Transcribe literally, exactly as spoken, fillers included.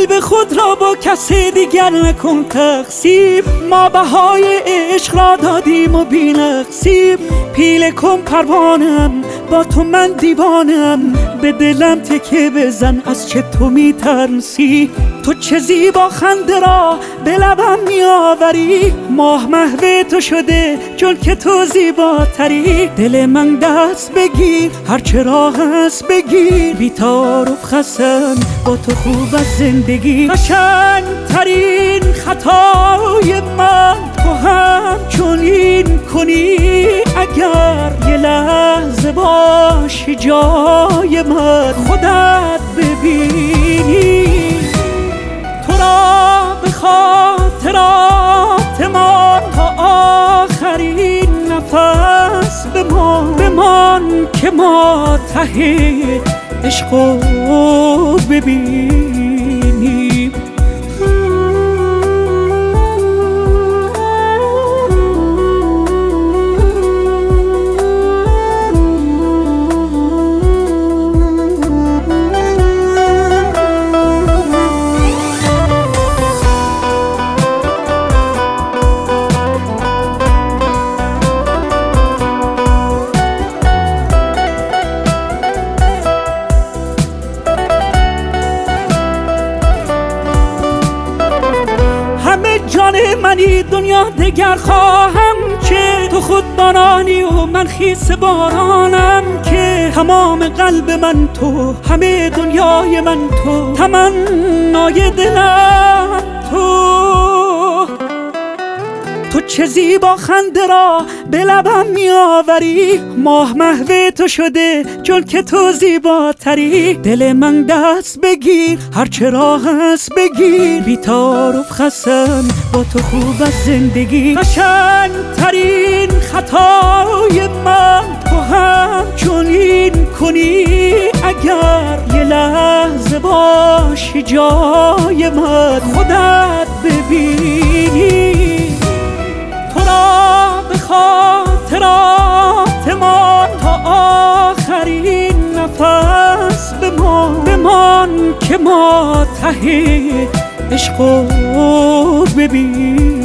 قلب خود را با کسی دیگر نکن تقسیم. ما بهای عشق را دادیم و بی نقصیم. پیله کن پروانم با تو من دیوانم، به دلم تکه بزن از چه تو میترسی. تو چه زیبا خنده را به لبم میآوری، ماه محو تو شده چون که تو زیباتری. دل من دست بگیر هرچه راه هست بگیر، بی تعارف خسن با تو خوب از زندگی. قشنگ ترین خطای من تو هم چنین کنی، اگر یه لحظه باشی جای من خودت ببینی. تو را به خاطرات ما تا آخرین نفس بمان، بمان که ما ته عشقو ببینیم. جان منی دنیا دگر خواهم که تو خود بارانی و من خیس بارانم، که تمام قلب من تو، همه دنیای من تو، تمنای دلم تو. تو چه زیبا خنده را به لبم میآوری، ماه محو تو شده چون که تو زیباتری. دل من دست بگیر هرچه راه هست بگیر، بی تعارف خسن با تو خوب از زندگی. قشنگ ترین خطای من تو هم چنین کنی، اگر یه لحظه باشی جای من خودت ببینی. به خاطرات ما تا آخرین نفس بمان، بمان که ما ته عشقو ببین.